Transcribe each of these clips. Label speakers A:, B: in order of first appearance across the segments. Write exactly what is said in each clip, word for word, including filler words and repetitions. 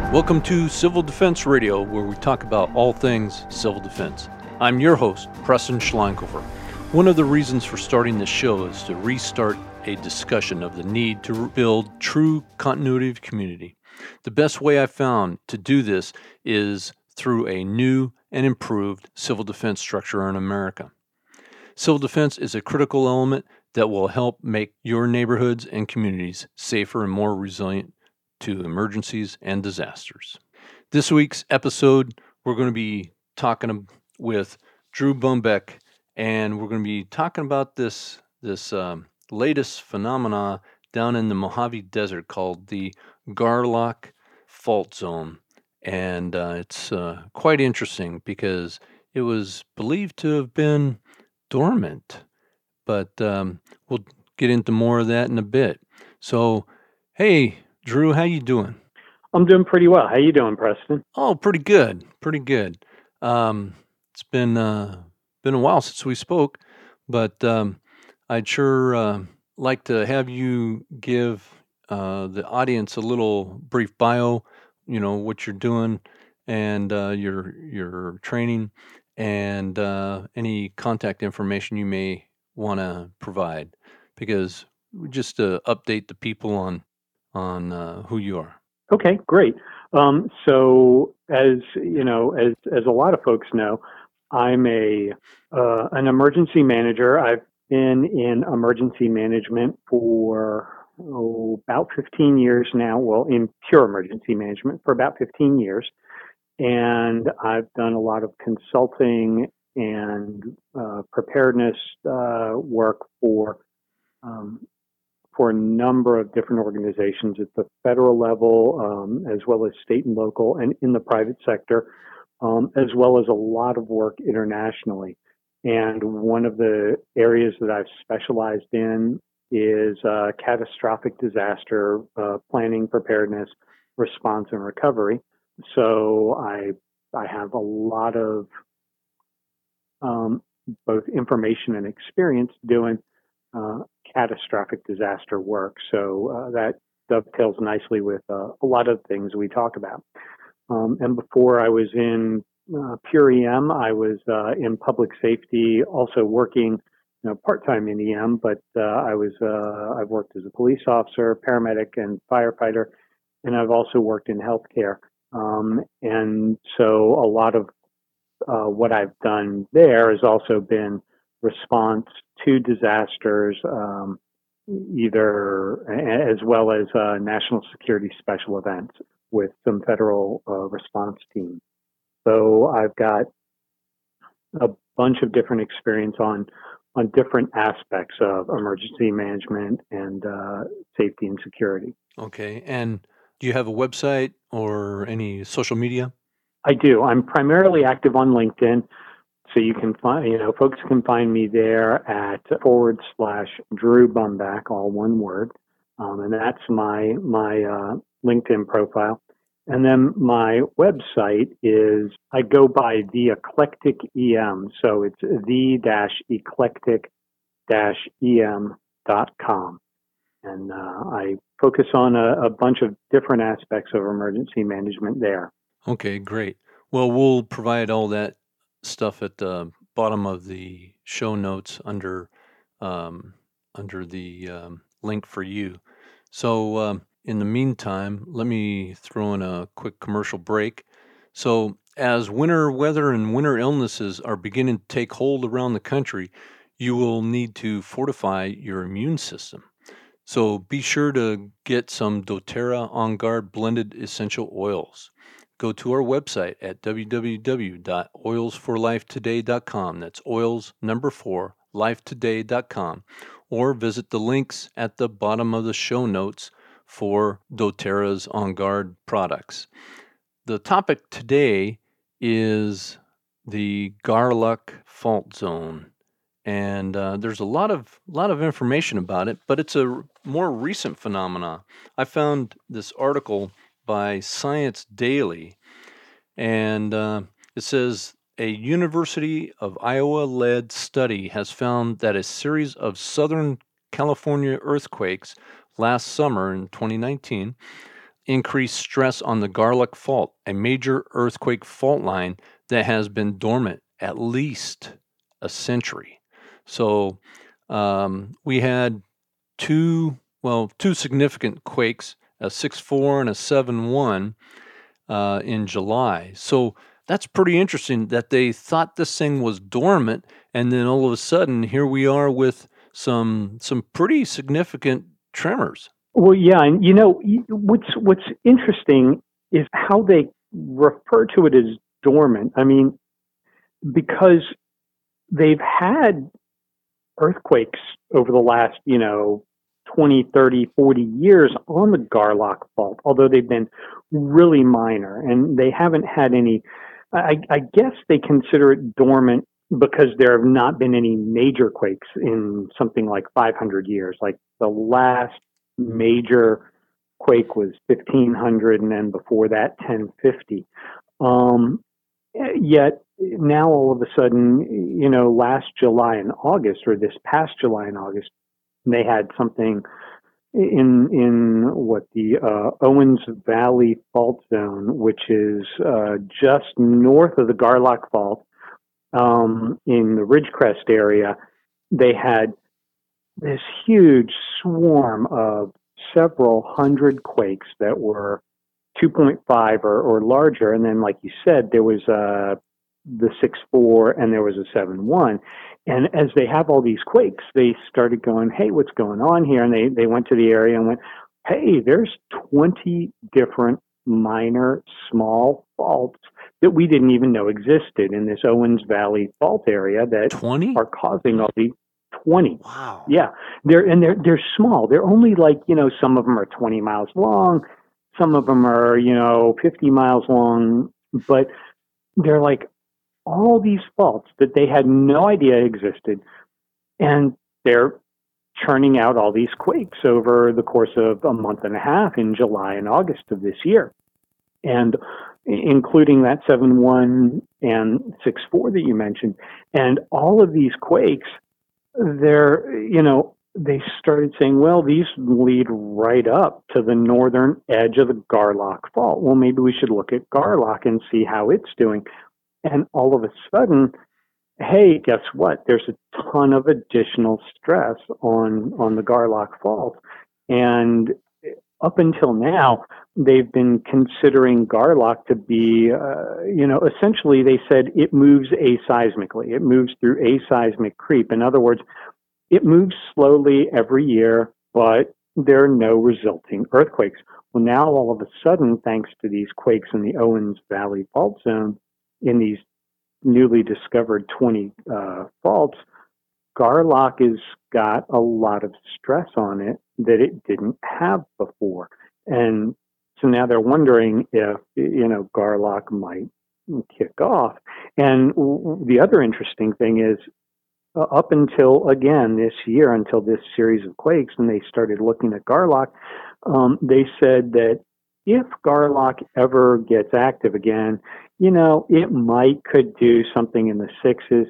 A: Welcome to Civil Defense Radio, where we talk about all things civil defense. I'm your host, Preston Schleinkofer. One of the reasons for starting this show is to restart a discussion of the need to build true continuity of community. The best way I found to do this is through a new and improved civil defense structure in America. Civil defense is a critical element that will help make your neighborhoods and communities safer and more resilient to emergencies and disasters. This week's episode, we're going to be talking with Drew Bombeck, and we're going to be talking about this this um, latest phenomena down in the Mojave Desert called the Garlock Fault Zone. And uh, it's uh, quite interesting because it was believed to have been dormant, but um, we'll get into more of that in a bit. So, hey, Drew, how you doing?
B: I'm doing pretty well. How you doing, Preston?
A: Oh, pretty good, pretty good. Um, it's been uh, been a while since we spoke, but um, I'd sure uh, like to have you give uh, the audience a little brief bio. You know what you're doing and uh, your your training, and uh, any contact information you may want to provide, because just to update the people on. on uh, who you are.
B: Okay, great. Um, so, as you know, as as a lot of folks know, I'm a uh, an emergency manager. I've been in emergency management for oh, about fifteen years now. Well, in pure emergency management for about fifteen years, and I've done a lot of consulting and uh, preparedness uh, work for. Um, for a number of different organizations at the federal level, um, as well as state and local, and in the private sector, um, as well as a lot of work internationally. And one of the areas that I've specialized in is uh, catastrophic disaster uh, planning, preparedness, response, and recovery. So I I have a lot of um, both information and experience doing uh, catastrophic disaster work. So uh, that dovetails nicely with uh, a lot of things we talk about. Um, and before I was in uh, pure E M, I was uh, in public safety, also working you know, part-time in E M, but uh, I was uh, I've worked as a police officer, paramedic, and firefighter, and I've also worked in healthcare. Um, and so a lot of uh, what I've done there has also been response to disasters, um, either as well as uh, national security special events with some federal uh, response teams. So I've got a bunch of different experience on on different aspects of emergency management and uh, safety and security.
A: Okay, and do you have a website or any social media?
B: I do. I'm primarily active on LinkedIn. So you can find, you know, folks can find me there at forward slash Drew Bombeck, all one word, um, and that's my my uh, LinkedIn profile. And then my website is I go by the Eclectic E M, so it's the dash eclectic dash em dot com, and uh, I focus on a, a bunch of different aspects of emergency management there.
A: Okay, great. Well, we'll provide all that stuff at the bottom of the show notes under um, under the um, link for you. So um, in the meantime, let me throw in a quick commercial break. So as winter weather and winter illnesses are beginning to take hold around the country, you will need to fortify your immune system. So be sure to get some doTERRA On Guard blended essential oils. Go to our website at w w w dot oils for life today dot com. That's oils number four, life today dot com. Or visit the links at the bottom of the show notes for doTERRA's On Guard products. The topic today is the Garlock Fault Zone. And uh, there's a lot of lot of information about it, but it's a more recent phenomena. I found this article by Science Daily, and uh, it says a University of Iowa-led study has found that a series of Southern California earthquakes last summer in twenty nineteen increased stress on the Garlock Fault, a major earthquake fault line that has been dormant at least a century. So um, we had two, well, two significant quakes, a six four and a seven one uh, in July. So that's pretty interesting that they thought this thing was dormant, and then all of a sudden, here we are with some some pretty significant tremors.
B: Well, yeah, and you know what's what's interesting is how they refer to it as dormant. I mean, because they've had earthquakes over the last, you know, twenty, thirty, forty years on the Garlock Fault, although they've been really minor, and they haven't had any. I, I guess they consider it dormant because there have not been any major quakes in something like five hundred years. Like the last major quake was fifteen hundred, and then before that, ten fifty. Um, yet now all of a sudden, you know, last July and August, or this past July and August, they had something in in what the uh, Owens Valley Fault Zone, which is uh, just north of the Garlock Fault, um, in the Ridgecrest area. They had this huge swarm of several hundred quakes that were two point five or, or larger. And then, like you said, there was uh, the six four and there was a seven one. And as they have all these quakes, they started going, hey, what's going on here? And they, they went to the area and went, hey, there's twenty different minor small faults that we didn't even know existed in this Owens Valley fault area that
A: twenty
B: are causing all these. twenty.
A: Wow.
B: Yeah. They're, and they're, they're small. They're only like, you know, some of them are twenty miles long. Some of them are, you know, fifty miles long, but they're like all these faults that they had no idea existed. And they're churning out all these quakes over the course of a month and a half in July and August of this year. And including that seven one and six four that you mentioned. And all of these quakes, they're, you know, they started saying, well, these lead right up to the northern edge of the Garlock Fault. Well, maybe we should look at Garlock and see how it's doing. And all of a sudden, hey, guess what? There's a ton of additional stress on, on the Garlock Fault. And up until now, they've been considering Garlock to be, uh, you know, essentially they said it moves aseismically. It moves through aseismic creep. In other words, it moves slowly every year, but there are no resulting earthquakes. Well, now all of a sudden, thanks to these quakes in the Owens Valley Fault Zone, in these newly discovered twenty uh, faults, Garlock has got a lot of stress on it that it didn't have before. And so now they're wondering if, you know, Garlock might kick off. And the other interesting thing is, uh, up until, again, this year, until this series of quakes, when they started looking at Garlock, um, they said that if Garlock ever gets active again, you know, it might could do something in the sixes.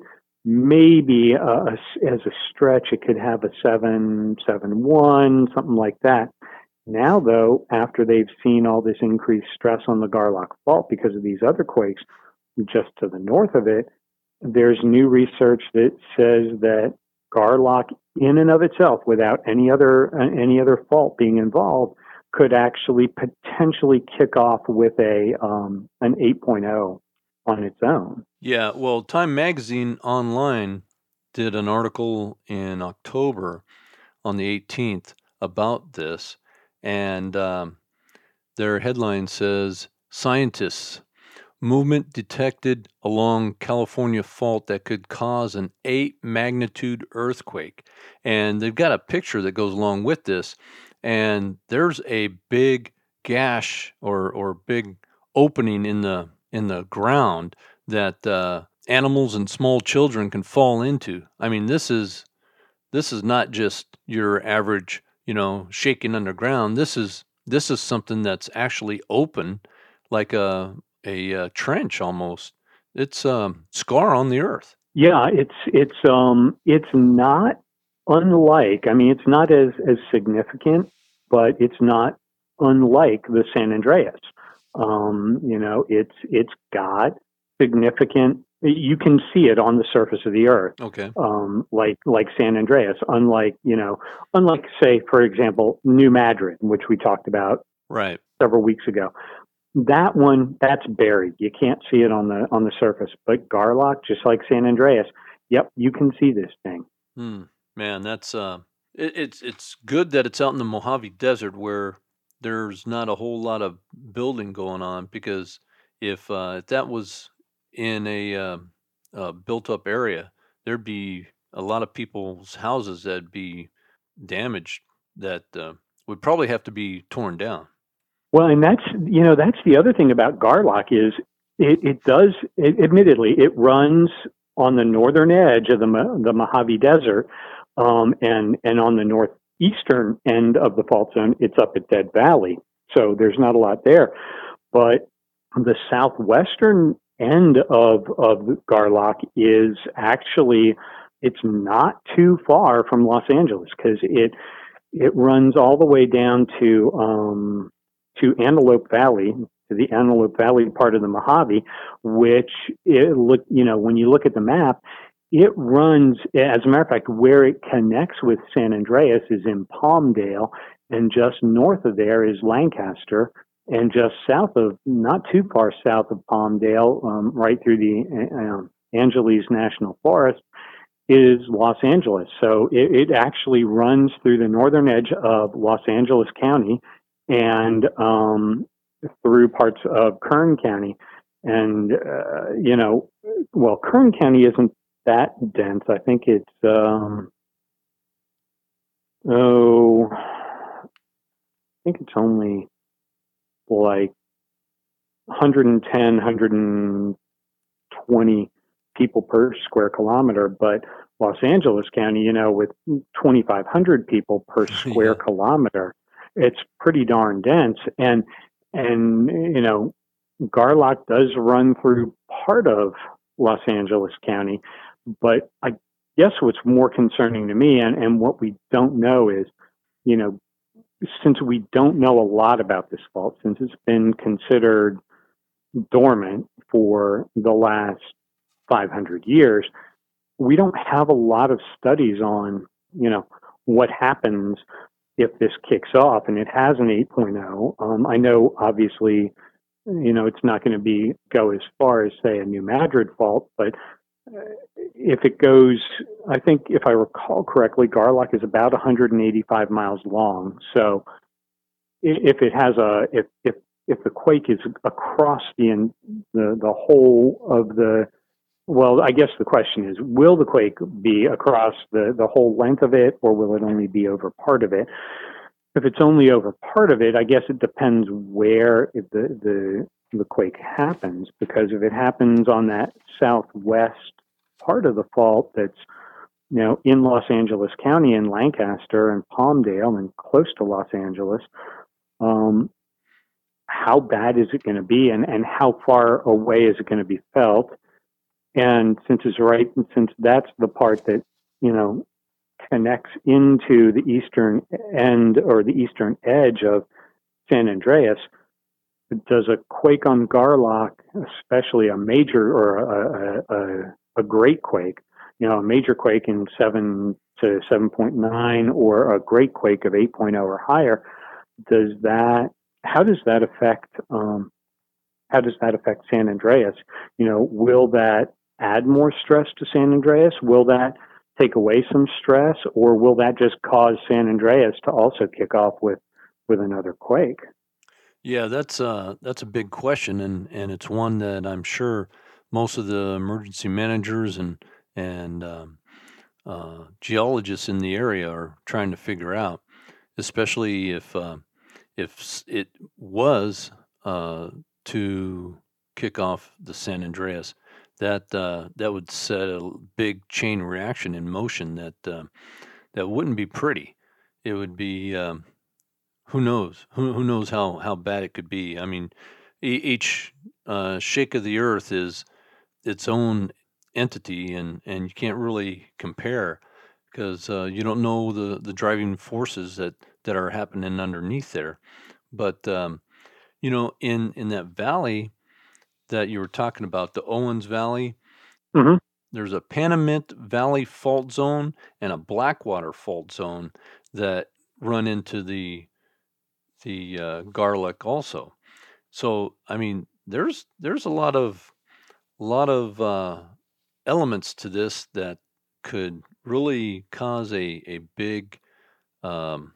B: Maybe uh, as a stretch, it could have a seven, seven one, something like that. Now, though, after they've seen all this increased stress on the Garlock Fault because of these other quakes just to the north of it, there's new research that says that Garlock, in and of itself, without any other uh, any other fault being involved, could actually potentially kick off with a um, an eight point oh on its own.
A: Yeah, well, Time Magazine Online did an article in October on the eighteenth about this, and um, their headline says, scientists, movement detected along California fault that could cause an eight magnitude earthquake. And they've got a picture that goes along with this, and there's a big gash or, or big opening in the in the ground that uh, animals and small children can fall into. I mean, this is this is not just your average, you know, shaking underground. This is this is something that's actually open, like a a, a trench almost. It's a um, scar on the earth.
B: Yeah, it's it's um it's not unlike. I mean, it's not as as significant, but it's not unlike the San Andreas. Um, you know, it's it's got significant. You can see it on the surface of the Earth,
A: Okay.
B: um, like like San Andreas. Unlike you know, unlike say, for example, New Madrid, which we talked about
A: Right.
B: several weeks ago. That one, that's buried. You can't see it on the on the surface. But Garlock, just like San Andreas, yep, you can see this thing.
A: Hmm. Man, that's uh, it, it's it's good that it's out in the Mojave Desert where there's not a whole lot of building going on because if uh, if that was in a uh, uh, built-up area, there'd be a lot of people's houses that'd be damaged that uh, would probably have to be torn down.
B: Well, and that's you know that's the other thing about Garlock is it, it does it, admittedly it runs on the northern edge of the the Mojave Desert, um, and and on the northeastern end of the fault zone, it's up at Dead Valley, so there's not a lot there. But the southwestern end of of Garlock is actually it's not too far from Los Angeles because it it runs all the way down to um, to Antelope Valley, to the Antelope Valley part of the Mojave, which it look you know when you look at the map, it runs. As a matter of fact, where it connects with San Andreas is in Palmdale, and just north of there is Lancaster, and just south of, not too far south of Palmdale, um, right through the um, Angeles National Forest, is Los Angeles. So it, it actually runs through the northern edge of Los Angeles County and um, through parts of Kern County. And, uh, you know, well, Kern County isn't that dense. I think it's, um, oh, I think it's only like one hundred ten, one hundred twenty people per square kilometer. But Los Angeles County, you know, with twenty-five hundred people per square
A: Yeah.
B: kilometer, it's pretty darn dense. And, and, you know, Garlock does run through part of Los Angeles County, but I guess what's more concerning to me and, and what we don't know is, you know, since we don't know a lot about this fault, since it's been considered dormant for the last five hundred years, we don't have a lot of studies on, you know, what happens if this kicks off and it has an eight point oh. Um, I know, obviously, you know, it's not going to be go as far as, say, a New Madrid fault, but uh, if it goes, I think if I recall correctly, Garlock is about one hundred eighty-five miles long. So if it has a, if, if, if the quake is across the, the, the whole of the, well, I guess the question is, will the quake be across the, the whole length of it, or will it only be over part of it? If it's only over part of it, I guess it depends where the, the, the quake happens, because if it happens on that southwest part of the fault that's, you know, in Los Angeles County, in Lancaster and Palmdale and close to Los Angeles, um, how bad is it going to be, and, and how far away is it going to be felt? And since it's right, and since that's the part that, you know, connects into the eastern end or the eastern edge of San Andreas, does a quake on Garlock, especially a major or a, a, a, a great quake, you know, a major quake in seven to seven point nine or a great quake of eight point oh or higher, does that, how does that affect, um, how does that affect San Andreas? You know, will that add more stress to San Andreas? Will that take away some stress, or will that just cause San Andreas to also kick off with, with another quake?
A: Yeah, that's uh that's a big question, and and it's one that I'm sure most of the emergency managers and and um, uh, geologists in the area are trying to figure out, especially if uh, if s- it was uh, to kick off the San Andreas. That uh, that would set a l- big chain reaction in motion that uh, that wouldn't be pretty. It would be um, who knows who who knows how how bad it could be. I mean, e- each uh, shake of the earth is its own entity, and and you can't really compare because uh, you don't know the the driving forces that that are happening underneath there. But um, you know, in in that valley that you were talking about, the Owens Valley,
B: Hmm.
A: there's a Panamint Valley fault zone and a Blackwater fault zone that run into the the uh, Garlock also. So I mean, there's there's a lot of lot of uh, elements to this that could really cause a a big um,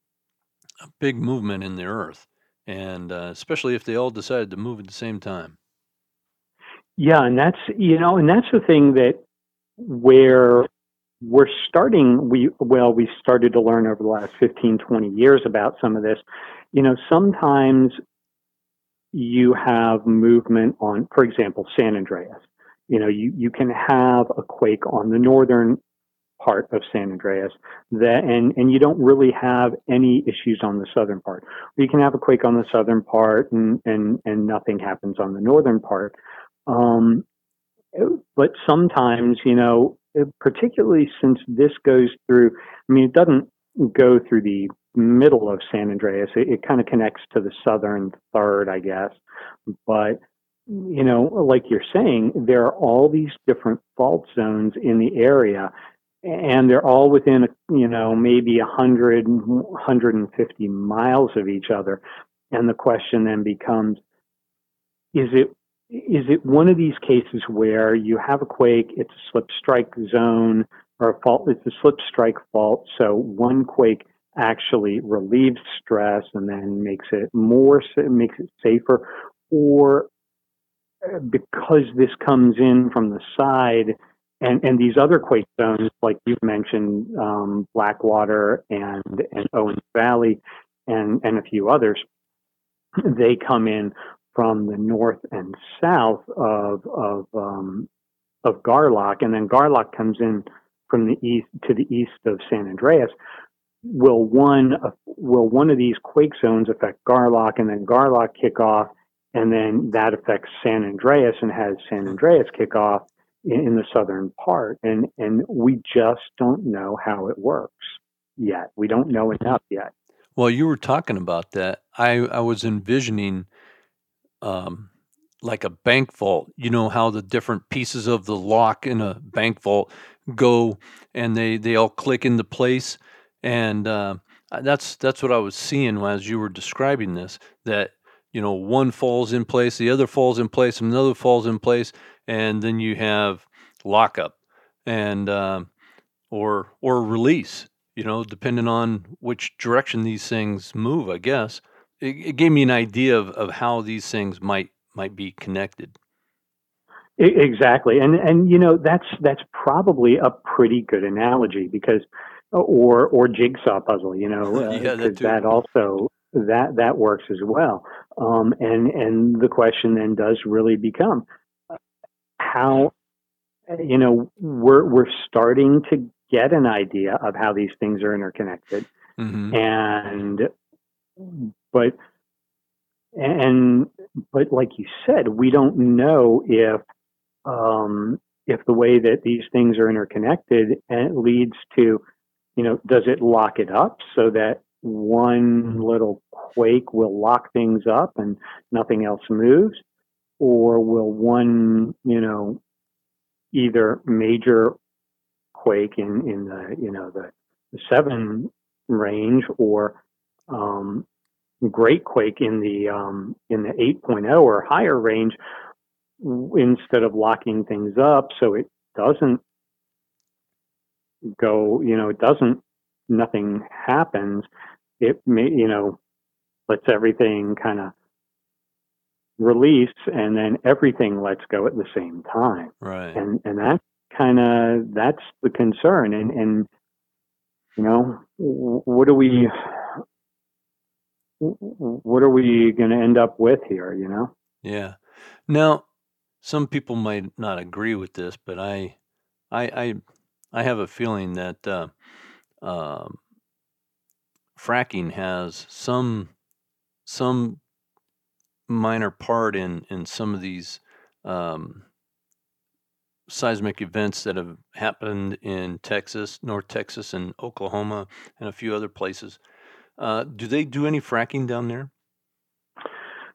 A: a big movement in the Earth, and uh, especially if they all decided to move at the same time.
B: Yeah, and that's you know, and that's the thing that where we're starting. We well, we started to learn over the last fifteen, twenty years about some of this. You know, sometimes you have movement on, for example, San Andreas. You know, you, you can have a quake on the northern part of San Andreas that, and, and you don't really have any issues on the southern part. You can have a quake on the southern part and, and, and nothing happens on the northern part. Um, but sometimes, you know, particularly since this goes through, I mean, it doesn't go through the middle of San Andreas. It, it kind of connects to the southern third, I guess. But, you know, like you're saying, there are all these different fault zones in the area, and they're all within, you know, maybe one hundred, one hundred fifty miles of each other. And the question then becomes, is it is it one of these cases where you have a quake, it's a slip strike zone or a fault, it's a slip strike fault, so one quake actually relieves stress and then makes it more makes it safer, or because this comes in from the side and and these other quake zones like you mentioned, um, Blackwater and and Owens Valley and and a few others, they come in from the north and south of of um, of Garlock, and then Garlock comes in from the east to the east of San Andreas. Will one uh, will one of these quake zones affect Garlock, and then Garlock kick off, and then that affects San Andreas and has San Andreas kick off in, in the southern part, and and we just don't know how it works yet. We don't know enough yet.
A: Well, you were talking about that. I I was envisioning um, like a bank vault. You know how the different pieces of the lock in a bank vault go, and they they all click into place, and uh, that's that's what I was seeing as you were describing this. That you know one falls in place, the other falls in place, and another falls in place, and then you have lockup, and uh, or or release. You know, depending on which direction these things move, I guess it, it gave me an idea of, of how these things might might be connected.
B: Exactly, and and you know that's that's probably a pretty good analogy because, or or jigsaw puzzle, you know,
A: Yeah, that
B: because uh,
A: too.
B: that also that that works as well. Um, and and the question then does really become how, you know, we're we're starting to get an idea of how these things are interconnected,
A: Mm-hmm.
B: and but and but like you said, we don't know if um, if the way that these things are interconnected and it leads to, you know, does it lock it up so that one little quake will lock things up and nothing else moves? Or will one, you know, either major quake in, in the, you know, the, the seven range or um, great quake in the um, in the eight point oh or higher range instead of locking things up so it doesn't go, you know, it doesn't, nothing happens. It may, you know, lets everything kind of release and then everything lets go at the same time.
A: Right.
B: And, and that kind of, that's the concern. And, and, you know, what are we, what are we going to end up with here, you know?
A: Yeah. Now, some people might not agree with this, but I, I, I, I have a feeling that uh, um, fracking has some some minor part in in some of these um, seismic events that have happened in Texas, North Texas, and Oklahoma, and a few other places. Uh, do they do any fracking down there?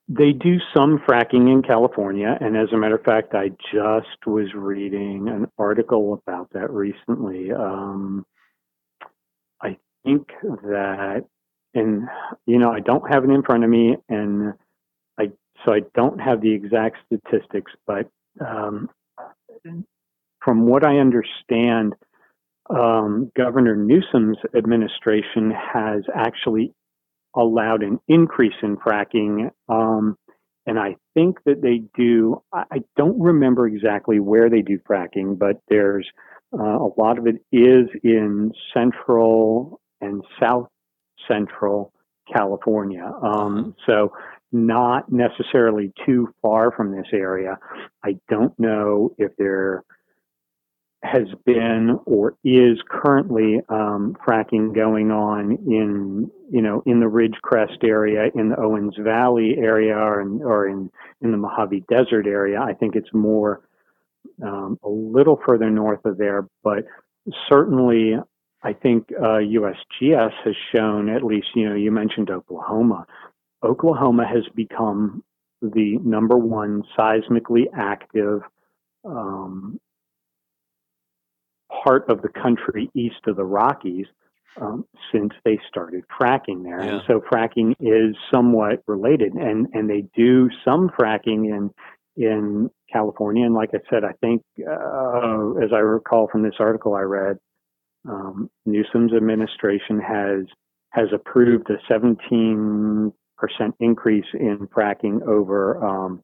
B: They do some fracking in California, and as a matter of fact, I just was reading an article about that recently. Um, I think that, and you know, I don't have it in front of me, and I so I don't have the exact statistics, but um, from what I understand, um, Governor Newsom's administration has actually allowed an increase in fracking. Um, and I think that they do, I I don't remember exactly where they do fracking, but there's uh, a lot of it is in central and south central California.
A: Uh-huh.
B: Um, so not necessarily too far from this area. I don't know if they're has been or is currently um, fracking going on in you know in the Ridgecrest area, in the Owens Valley area, or in or in, in the Mojave Desert area. I think it's more um, a little further north of there, but certainly I think uh, U S G S has shown, at least, you know you mentioned Oklahoma. Oklahoma has become the number one seismically active um, part of the country east of the Rockies um, since they started fracking there.
A: Yeah.
B: And so fracking is somewhat related, and, and they do some fracking in in California. And like I said, I think, uh, as I recall from this article I read, um, Newsom's administration has has approved a seventeen percent increase in fracking over um,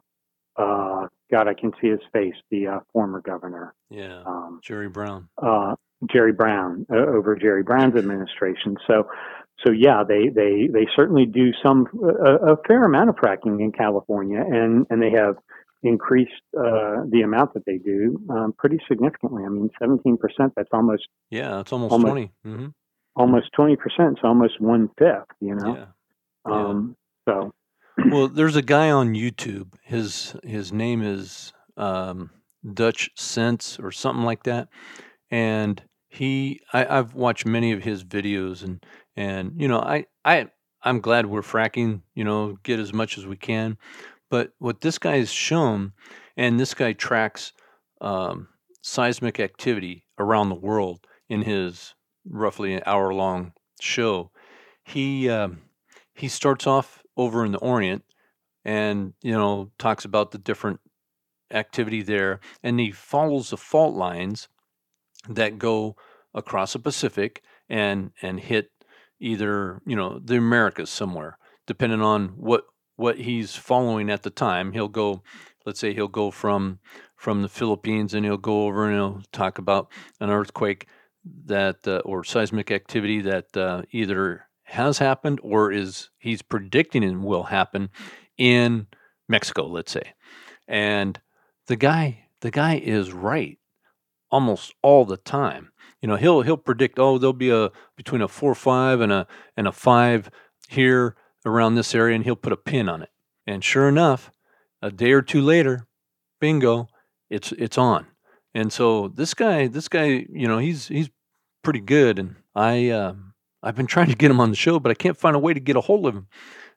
B: uh, God, I can see his face, the uh, former governor.
A: Yeah.
B: Um,
A: Jerry Brown.
B: uh, Jerry Brown, uh, over Jerry Brown's administration. So, so yeah, they, they, they certainly do some, a, a fair amount of fracking in California, and, and they have increased uh, the amount that they do um, pretty significantly. I mean, seventeen percent, that's almost,
A: Yeah, it's almost,
B: almost,
A: twenty. Mm-hmm.
B: almost twenty percent. It's almost one fifth, you know?
A: Yeah.
B: Um,
A: yeah.
B: So,
A: Well, there's a guy on YouTube. His his name is um, Dutch Sense or something like that, and he I, I've watched many of his videos, and and you know I I I'm glad we're fracking. You know, get as much as we can, but what this guy has shown, and this guy tracks um, seismic activity around the world in his roughly an hour long show. He um, he starts off over in the Orient, and you know talks about the different activity there, and he follows the fault lines that go across the Pacific and and hit either you know the Americas somewhere, depending on what what he's following at the time. He'll go, let's say he'll go from from the Philippines, and he'll go over and he'll talk about an earthquake that uh, or seismic activity that uh, either has happened or is he's predicting and will happen in Mexico, let's say. And the guy the guy is right almost all the time. You know, he'll he'll predict, oh, there'll be a between a four five and a and a five here around this area, and he'll put a pin on it. And sure enough, a day or two later, bingo, it's it's on. And so this guy, this guy, you know, he's he's pretty good, and I uh, I've been trying to get him on the show, but I can't find a way to get a hold of him.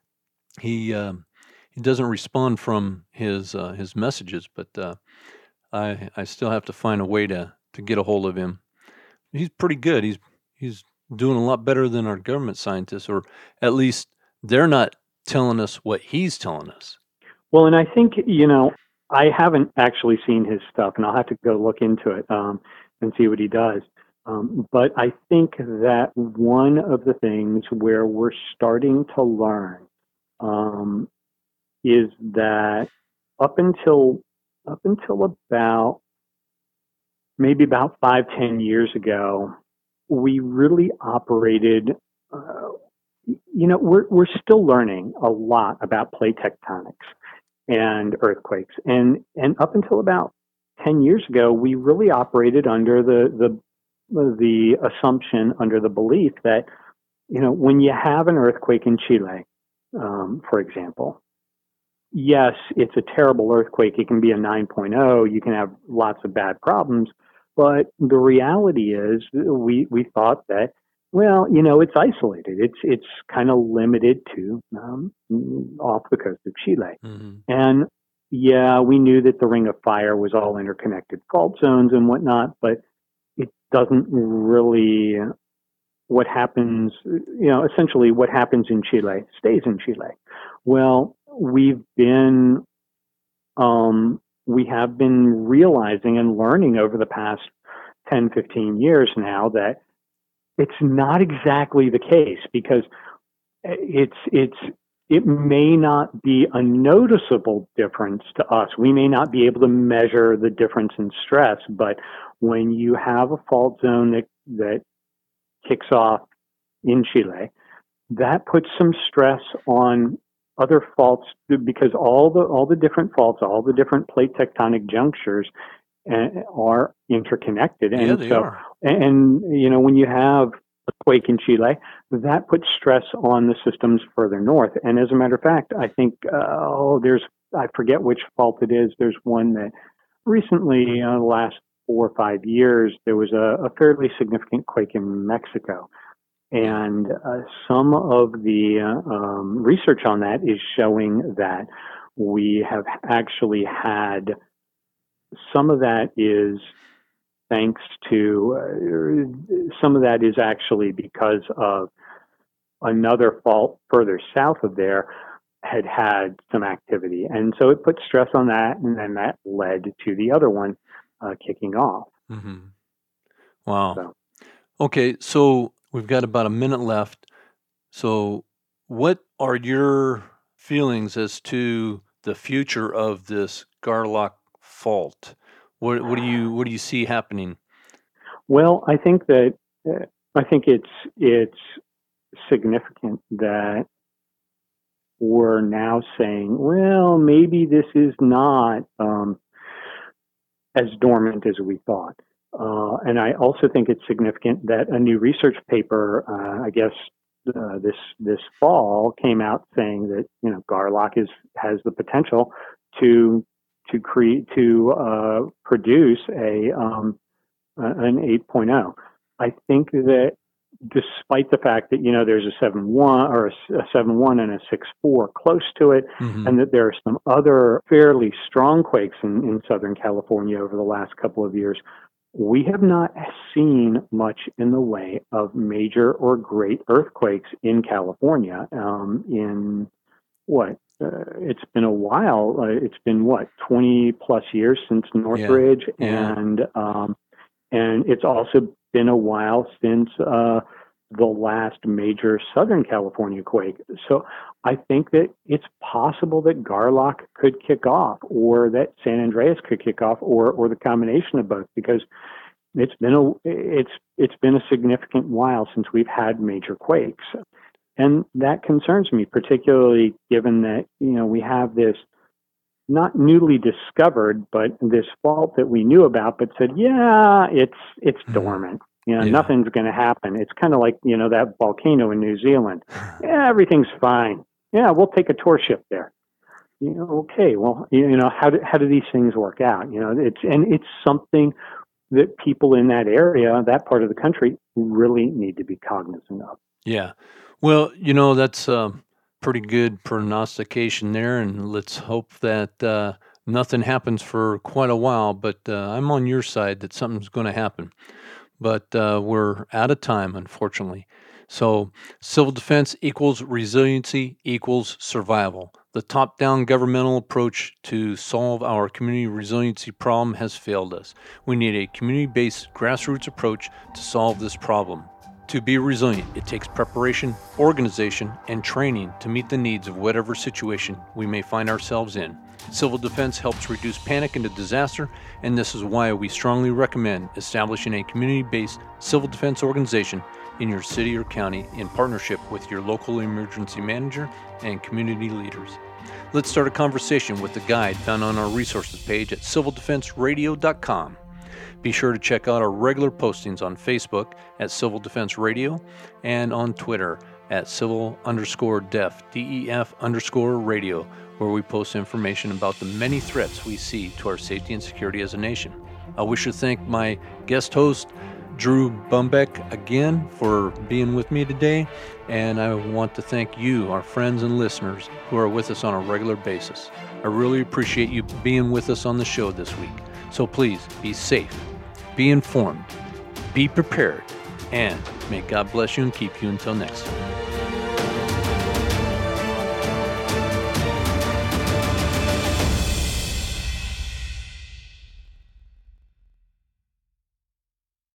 A: He um, he doesn't respond from his uh, his messages, but uh, I I still have to find a way to to get a hold of him. He's pretty good. He's he's doing a lot better than our government scientists, or at least they're not telling us what he's telling us.
B: well, and I think, you know, I haven't actually seen his stuff, and I'll have to go look into it um, and see what he does. Um, but I think that one of the things where we're starting to learn um, is that up until up until about maybe about five, ten years ago, we really operated. Uh, you know, we're we're still learning a lot about plate tectonics and earthquakes, and and up until about ten years ago, we really operated under the the the assumption, under the belief that, you know, when you have an earthquake in Chile, um, for example, yes, it's a terrible earthquake. It can be a nine point oh. You can have lots of bad problems. But the reality is, we, we thought that Well, you know, it's isolated. It's it's kind of limited to um, off the coast of Chile,
A: Hmm.
B: and yeah, we knew that the Ring of Fire was all interconnected fault zones and whatnot, but it doesn't really what happens. You know, essentially what happens in Chile stays in Chile. Well, we've been um, we have been realizing and learning over the past ten, fifteen years now that it's not exactly the case because it's it's it may not be a noticeable difference to us. We may not be able to measure the difference in stress, but when you have a fault zone that that kicks off in Chile, that puts some stress on other faults because all the all the different faults, all the different plate tectonic junctures uh, are interconnected.
A: Yeah,
B: And
A: they
B: so,
A: are.
B: and you know, when you have a quake in Chile, that puts stress on the systems further north. And as a matter of fact, I think uh, oh, there's I forget which fault it is. There's one that recently, uh, the last four or five years, there was a, a fairly significant quake in Mexico.
A: Yeah.
B: And uh, some of the uh, um, research on that is showing that we have actually had some of that is thanks to uh, some of that is actually because of another fault further south of there had had some activity. And so it put stress on that, and then that led to the other one uh, kicking off.
A: Hmm. Wow.
B: So,
A: Okay, so we've got about a minute left. So, what are your feelings as to the future of this Garlock fault? What what do you what do you see happening?
B: well, I think that uh, I think it's it's significant that we're now saying, well, maybe this is not um, as dormant as we thought. Uh, and I also think it's significant that a new research paper, uh, I guess, uh, this this fall came out saying that you know Garlock is has the potential to to create to uh, produce a um, an 8.0. I think that despite the fact that you know there's a seven one or a, a seven one and a six four close to it,
A: Hmm.
B: and that there are some other fairly strong quakes in, in Southern California over the last couple of years, we have not seen much in the way of major or great earthquakes in California. Um, in what uh, it's been a while. Uh, it's been what twenty plus years since
A: Yeah.
B: Northridge,
A: Yeah.
B: and um, and it's also been a while since uh, the last major Southern California quake. So I think that it's possible that Garlock could kick off, or that San Andreas could kick off, or or the combination of both, because it's been a it's it's been a significant while since we've had major quakes, and that concerns me, particularly given that you know we have this not newly discovered, but this fault that we knew about, but said, yeah, it's it's
A: Mhm.
B: dormant. You know,
A: Yeah.
B: nothing's going to happen. It's kind of like you know that volcano in New Zealand. Yeah, everything's fine. Yeah, we'll take a tour ship there. You know, okay. Well, you know, how do how do these things work out? You know, it's and it's something that people in that area, that part of the country, really need to be cognizant of.
A: Yeah. Well, you know, that's a pretty good prognostication there, and let's hope that uh, nothing happens for quite a while. But uh, I'm on your side that something's going to happen. But uh, we're out of time, unfortunately. So, civil defense equals resiliency equals survival. The top down governmental approach to solve our community resiliency problem has failed us. We need a community based grassroots approach to solve this problem. To be resilient, it takes preparation, organization, and training to meet the needs of whatever situation we may find ourselves in. Civil defense helps reduce panic into disaster, and this is why we strongly recommend establishing a community-based civil defense organization in your city or county in partnership with your local emergency manager and community leaders. Let's start a conversation with the guide found on our resources page at civil defense radio dot com. Be sure to check out our regular postings on Facebook at Civil Defense Radio and on Twitter at civil underscore def, D E F underscore radio, where we post information about the many threats we see to our safety and security as a nation. I wish to thank my guest host, Drew Bumbeck again for being with me today, and I want to thank you, our friends and listeners, who are with us on a regular basis. I really appreciate you being with us on the show this week. So please be safe, be informed, be prepared, and may God bless you and keep you until next time.